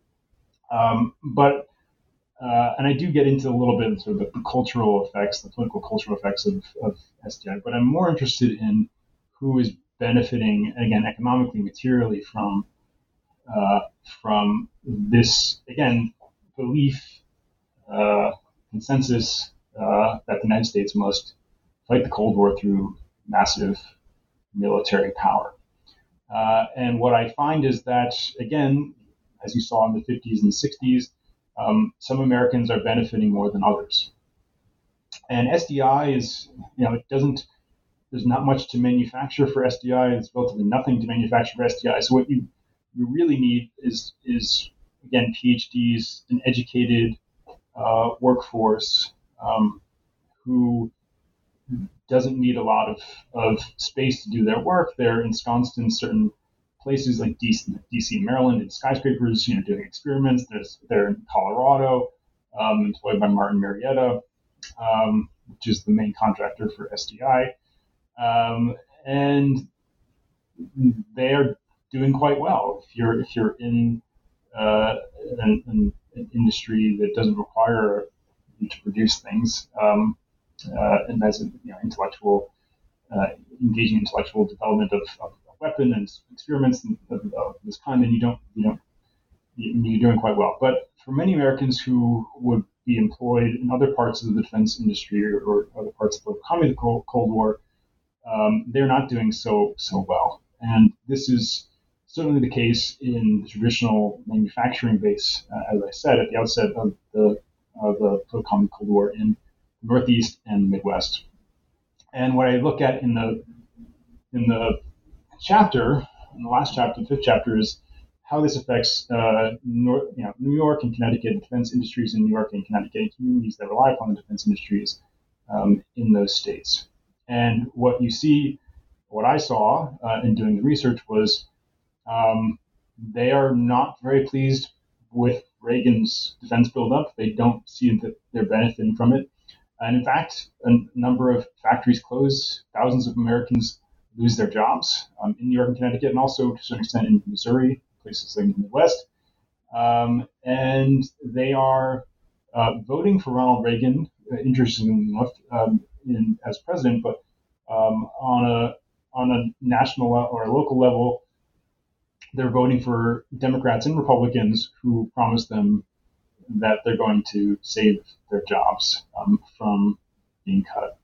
And I do get into a little bit of sort of the cultural effects, the political cultural effects of SDI, but I'm more interested in who is benefiting, again, economically, materially from this, again, belief, consensus that the United States must fight the Cold War through massive military power. And what I find is that, again, as you saw in the 50s and 60s, some Americans are benefiting more than others. And SDI is, there's not much to manufacture for SDI. There's relatively nothing to manufacture for SDI. So what you really need is again, PhDs, an educated workforce who doesn't need a lot of space to do their work. They're ensconced in certain places like DC and Maryland, in skyscrapers, doing experiments. They're in Colorado, employed by Martin Marietta, which is the main contractor for SDI. And they are doing quite well. If you're in an industry that doesn't require you to produce things, and as intellectual, engaging intellectual development of weapon and experiments of this kind, then you're doing quite well. But for many Americans who would be employed in other parts of the defense industry or other parts of the economy of the Cold War, they're not doing so well. And this is certainly the case in the traditional manufacturing base, as I said at the outset of the Cold War, in the Northeast and the Midwest. And what I look at in the chapter, in the last chapter, the fifth chapter, is how this affects New York and Connecticut, defense industries in New York and Connecticut, and communities that rely upon the defense industries in those states. And what you see, what I saw in doing the research was they are not very pleased with Reagan's defense buildup. They don't see that they're benefiting from it. And in fact, a number of factories close. Thousands of Americans lose their jobs in New York and Connecticut, and also to a certain extent in Missouri, places like in the Midwest. And they are voting for Ronald Reagan, interestingly enough, as president, but on a national or a local level, they're voting for Democrats and Republicans who promise them that they're going to save their jobs from being cut.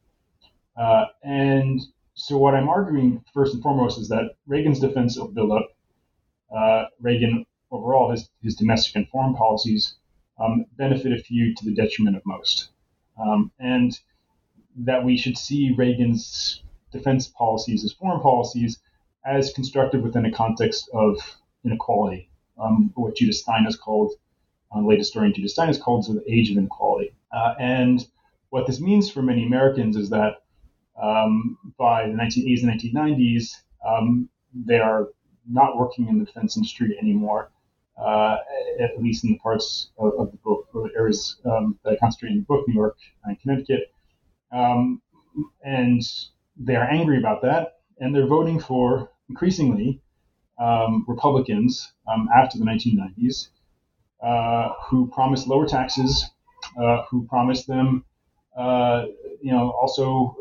And so what I'm arguing first and foremost is that Reagan's defense buildup, Reagan overall, his domestic and foreign policies benefit a few to the detriment of most. And that we should see Reagan's defense policies as foreign policies as constructed within a context of inequality, what Judith Stein has called, late historian Judith Stein has called the age of inequality. And what this means for many Americans is that by the 1980s and 1990s, they are not working in the defense industry anymore, at least in the parts of the book, or areas that I concentrate in the book, New York and Connecticut. And they are angry about that, and they're voting for, increasingly, Republicans after the 1990s who promised lower taxes, who promised them, also,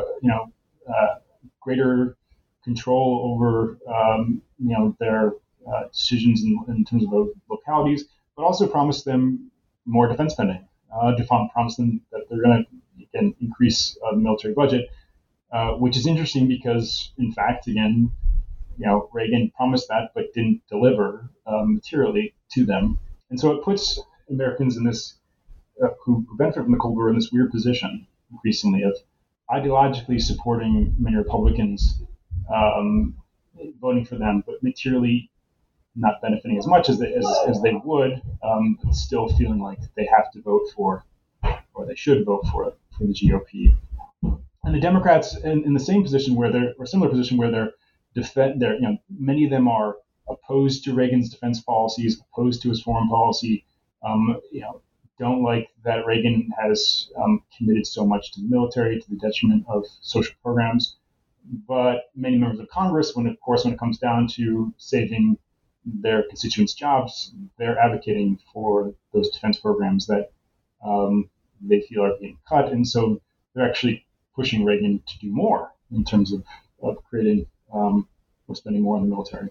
greater control over, their decisions in terms of localities, but also promised them more defense spending. Promised them that they're going to increase the military budget, which is interesting because, in fact, again, Reagan promised that but didn't deliver materially to them, and so it puts Americans in this who benefit from the Cold War in this weird position increasingly of ideologically supporting many Republicans, voting for them, but materially not benefiting as much as they would, but still feeling like they have to vote for, or they should vote for the GOP. And the Democrats in the same position or similar position where many of them are opposed to Reagan's defense policies, opposed to his foreign policy, don't like that Reagan has committed so much to the military to the detriment of social programs. But many members of Congress, when it comes down to saving their constituents' jobs, they're advocating for those defense programs that they feel are being cut. And so they're actually pushing Reagan to do more in terms of creating or spending more on the military.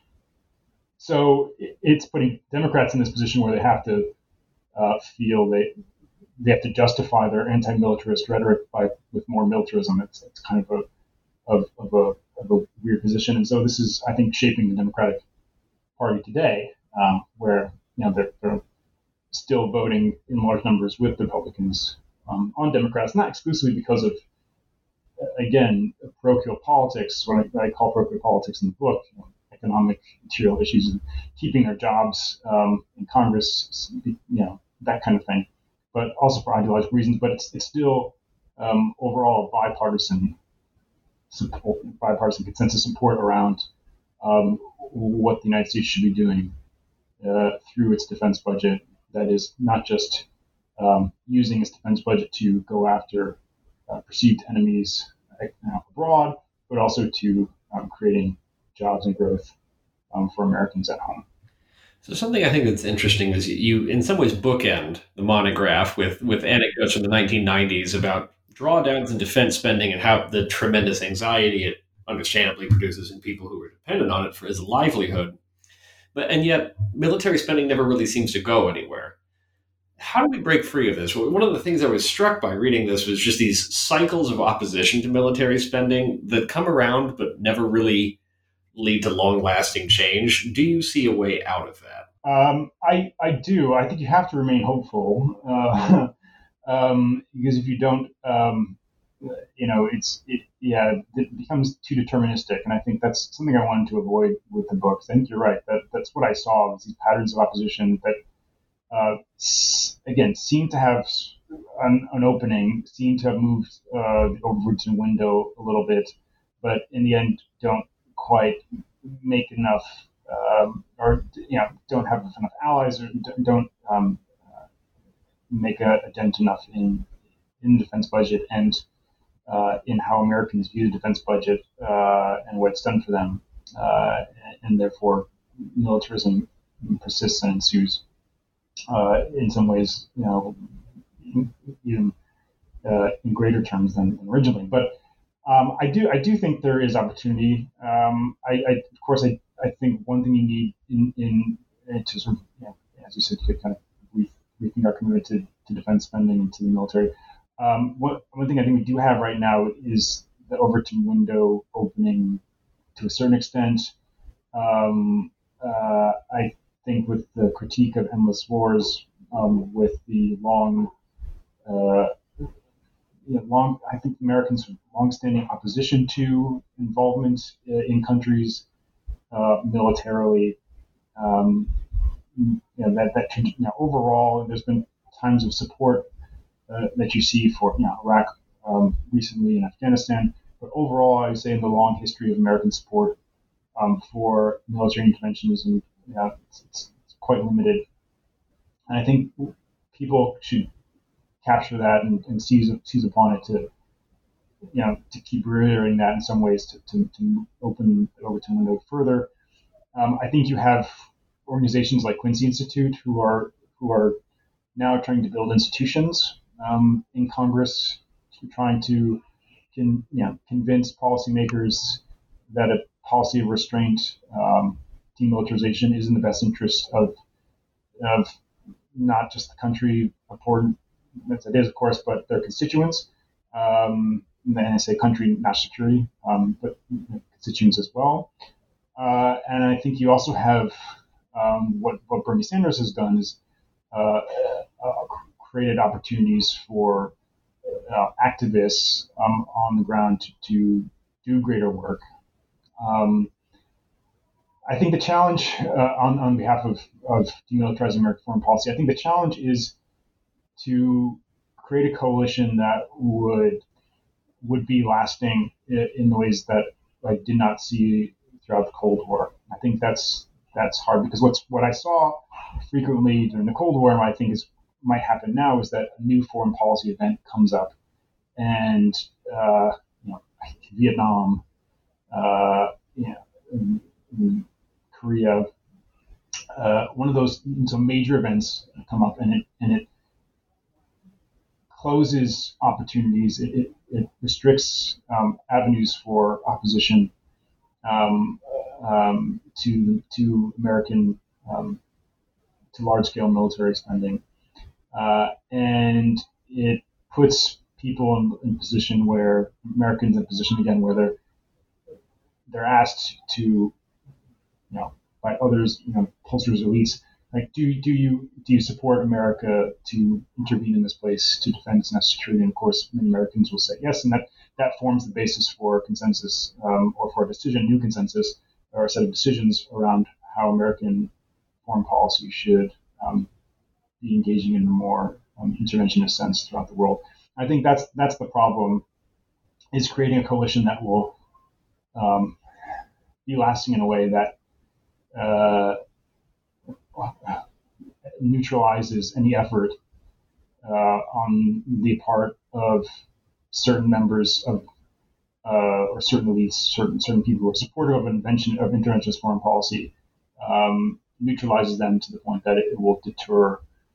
So it's putting Democrats in this position where they have to feel they have to justify their anti-militarist rhetoric with more militarism. It's kind of a weird position, and so this is, I think, shaping the Democratic Party today, where they're still voting in large numbers with the Republicans on Democrats, not exclusively because of, again, parochial politics, what I call parochial politics in the book, economic, material issues, keeping their jobs in Congress, that kind of thing, but also for ideological reasons. But it's still overall bipartisan consensus support around what the United States should be doing through its defense budget. That is not just using its defense budget to go after perceived enemies abroad, but also to creating jobs and growth for Americans at home. So something I think that's interesting is you, in some ways, bookend the monograph with anecdotes from the 1990s about drawdowns in defense spending and how the tremendous anxiety it understandably produces in people who are dependent on it for his livelihood. And yet, military spending never really seems to go anywhere. How do we break free of this? One of the things I was struck by reading this was just these cycles of opposition to military spending that come around but never really lead to long-lasting change. Do you see a way out of that? I do. I think you have to remain hopeful because if you don't, it becomes too deterministic. And I think that's something I wanted to avoid with the books. I think you're right. That's what I saw, was these patterns of opposition that, again, seem to have an opening, seem to have moved the Overton window a little bit, but in the end don't quite make enough, or don't have enough allies, or don't make a dent enough in the defense budget and in how Americans view the defense budget and what it's done for them, and therefore militarism persists and ensues. In some ways, even in greater terms than originally. But I do think there is opportunity. Of course, I think one thing you need in to sort of, as you said, to kind of rethink our commitment to defense spending and to the military. One thing I think we do have right now is the Overton window opening to a certain extent. I think with the critique of endless wars, with the I think Americans' long-standing opposition to involvement in countries militarily. Overall, there's been times of support that you see for Iraq recently and Afghanistan, but overall, I would say in the long history of American support for military interventionism, it's quite limited. And I think people should capture that and seize upon it to keep reiterating that in some ways to open the Overton window further. I think you have organizations like Quincy Institute who are now trying to build institutions in Congress, trying to convince policymakers that a policy of restraint, demilitarization, is in the best interest of not just the country, important as it is, of course, but their constituents. And I say country, not security, but constituents as well. And I think you also have what Bernie Sanders has done is created opportunities for activists on the ground to do greater work. I think the challenge on behalf of demilitarizing American foreign policy, I think the challenge is to create a coalition that would be lasting in the ways that I did not see throughout the Cold War. I think that's hard because what I saw frequently during the Cold War, and I think might happen now, is that a new foreign policy event comes up, and Vietnam, Korea, one of those some major events come up, and it closes opportunities. It restricts avenues for opposition to American to large-scale military spending, and it puts people in position where Americans in position again where they're asked to, by others, pollsters, elites, like do you support America to intervene in this place to defend its national security? And of course, many Americans will say yes, and that forms the basis for consensus or for a new consensus or a set of decisions around how American foreign policy should be engaging in a more interventionist sense throughout the world. I think that's the problem, is creating a coalition that will be lasting in a way that neutralizes any effort on the part of certain members of or certain elites, certain people who are supportive of interventionist foreign policy, neutralizes them to the point that it will deter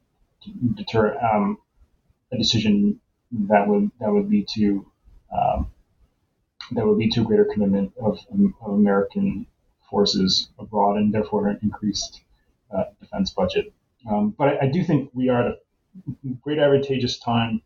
a decision that would lead to a greater commitment of American forces abroad, and therefore an increased defense budget. But I do think we are at a great advantageous time,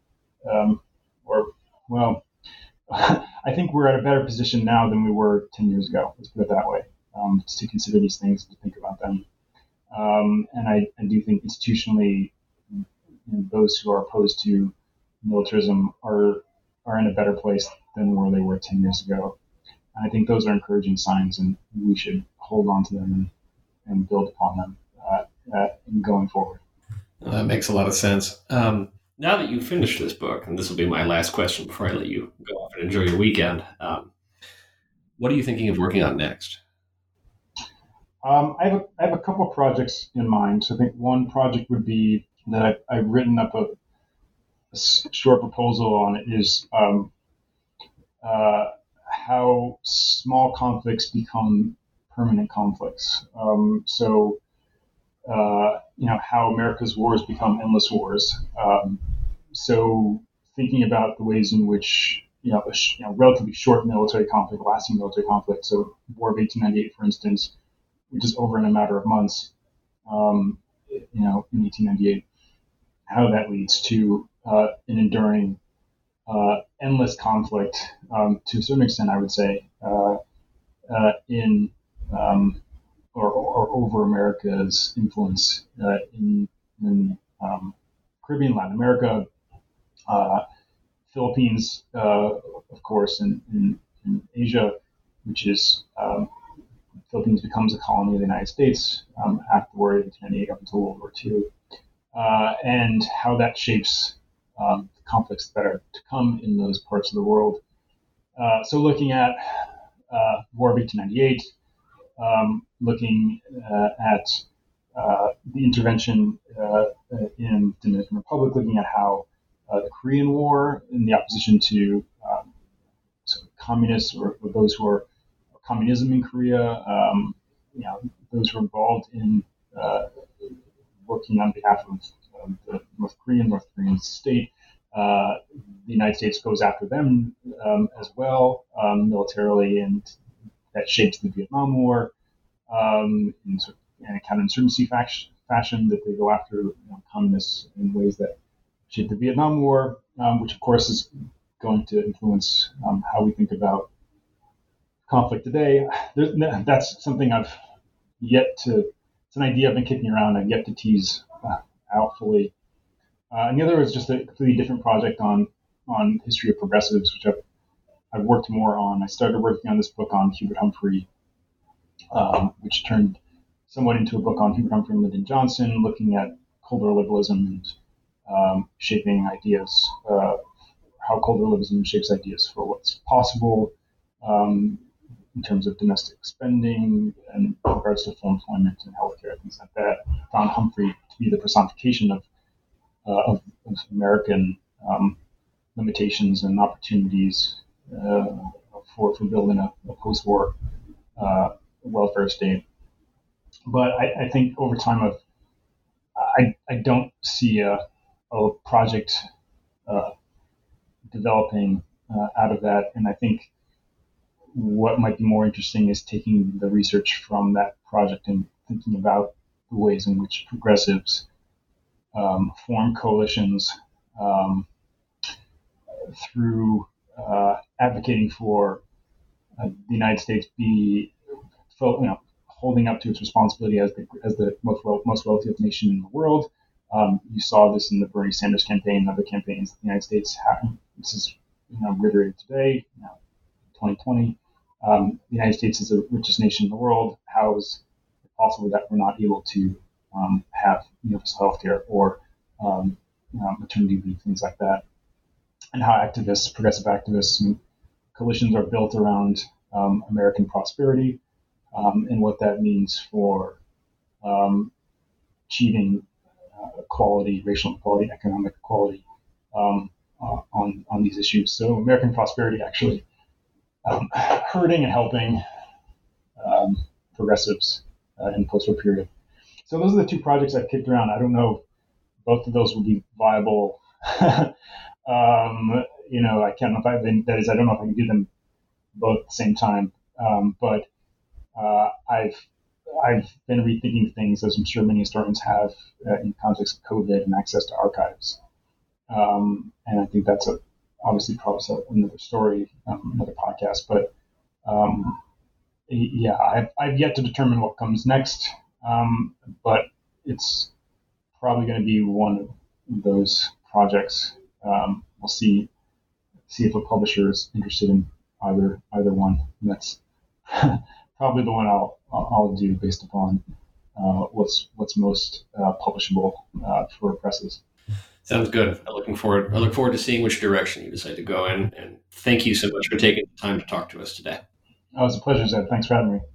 I think we're at a better position now than we were 10 years ago. Let's put it that way, to consider these things, to think about them. And I do think institutionally, those who are opposed to militarism are in a better place than where they were 10 years ago. And I think those are encouraging signs, and we should hold on to them and build upon them going forward. That makes a lot of sense. Now that you've finished this book, and this will be my last question before I let you go off and enjoy your weekend, what are you thinking of working on next? I have a couple of projects in mind. So I think one project would be that I've written up a short proposal on it is how small conflicts become permanent conflicts. How America's wars become endless wars. So thinking about the ways in which a relatively short military conflict, lasting military conflict. So War of 1898, for instance, which is over in a matter of months. In 1898, how that leads to an enduring, endless conflict to a certain extent, I would say, in or over America's influence in Caribbean, Latin America, Philippines, of course, in Asia, which is Philippines becomes a colony of the United States after the War of 1898 up until World War II, and how that shapes the conflicts that are to come in those parts of the world. So looking at War of 1898, looking at the intervention in the Dominican Republic, looking at how the Korean War, in the opposition to communists or those who are communism in Korea, those who are involved in working on behalf of the North Korean state. The United States goes after them as well militarily, and that shapes the Vietnam War in a counterinsurgency fashion that they go after communists in ways that shape the Vietnam War, which of course is going to influence how we think about conflict today. That's something I've yet to. It's an idea I've been kicking around. I've yet to tease out fully. And the other is just a completely different project on history of progressives, which I've worked more on. I started working on this book on Hubert Humphrey, which turned somewhat into a book on Hubert Humphrey and Lyndon Johnson, looking at Cold War liberalism and shaping ideas, how Cold War liberalism shapes ideas for what's possible in terms of domestic spending and in regards to full employment and healthcare, things like that. I found Humphrey to be the personification of American limitations and opportunities for building a post-war welfare state. But I think over time, I don't see a project developing out of that, and I think what might be more interesting is taking the research from that project and thinking about the ways in which progressives form coalitions through advocating for the United States be holding up to its responsibility as the most wealthiest nation in the world. You saw this in the Bernie Sanders campaign and other campaigns that the United States have. This is reiterated today, 2020. The United States is the richest nation in the world. How is it possible that we're not able to have universal health care or maternity leave, things like that? And how progressive activists, and coalitions are built around American prosperity and what that means for achieving equality, racial equality, economic equality on these issues. So American prosperity actually hurting and helping progressives in the post-war period. So those are the two projects I've kicked around. I don't know if both of those will be viable. I can't know if I don't know if I can do them both at the same time. But I've been rethinking things, as I'm sure many historians have, in the context of COVID and access to archives. And I think that's obviously probably another story, another podcast. But I've yet to determine what comes next. But it's probably going to be one of those projects. We'll see if a publisher is interested in either one. And that's probably the one I'll do based upon what's most publishable for presses. Sounds good. I look forward to seeing which direction you decide to go in. And thank you so much for taking the time to talk to us today. Oh, it's a pleasure, Zed. Thanks for having me.